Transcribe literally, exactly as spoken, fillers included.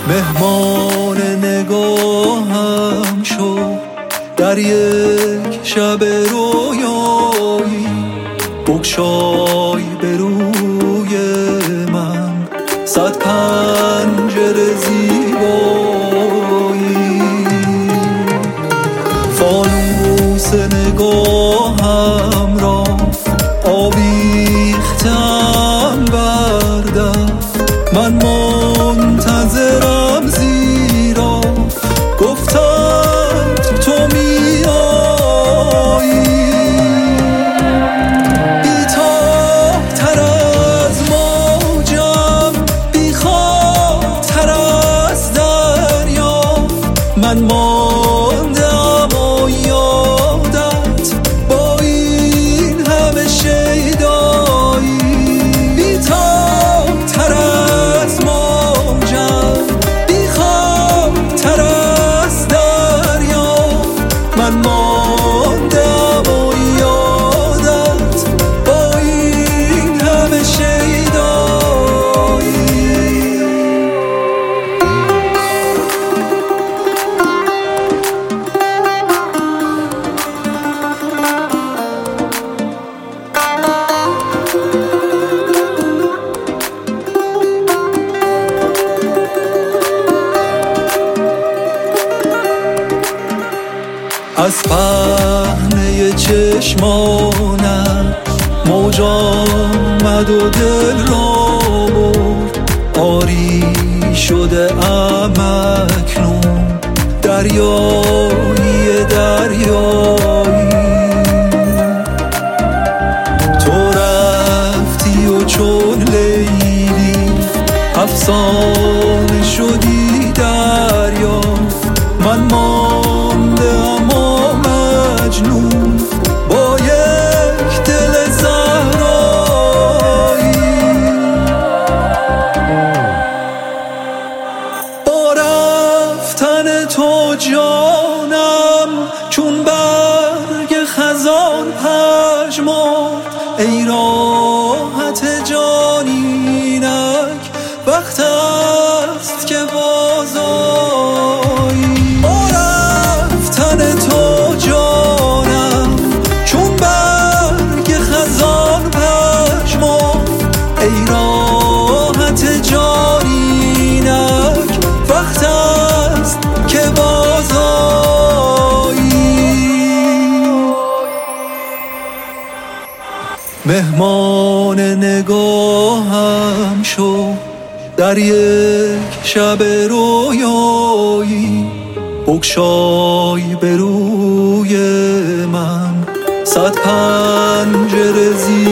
مهمان نگاهم شو در یک شب رویایی، بگشای به روی من صد پنجره زیبایی. فانوس نگاهم را آویختم بردم، من منتظرم زیرا گفتند تو می آیی. بی‌تاب‌تر از موجم، بی‌خواب‌تر از دریا، من ماندم و یادت با این همه شیدایی. بی‌تاب‌تر از موجم، بی‌خواب‌تر از دریا، من ماندم و یادت با این همه شیدایی. از پهنه چشمانم موج آمد و دل را برد، آری شده ام اکنون دریایی دریایی. تو رفتی و چون لیلی افسانه شدی دریا، من ماندم و مجنون با یک دل زهرایی. با رفتن تو جانم چون برگ خزان پژمرد، ای راحت جان اینک وقت است که بازآیی. با رفتن تو جانم چون برگ خزان پژمرد، ای راحت جان اینک وقت است که بازآیی. مهمان نگاهم شو در یک شب رویایی، بگشای به روی من صد پنجره زیبایی.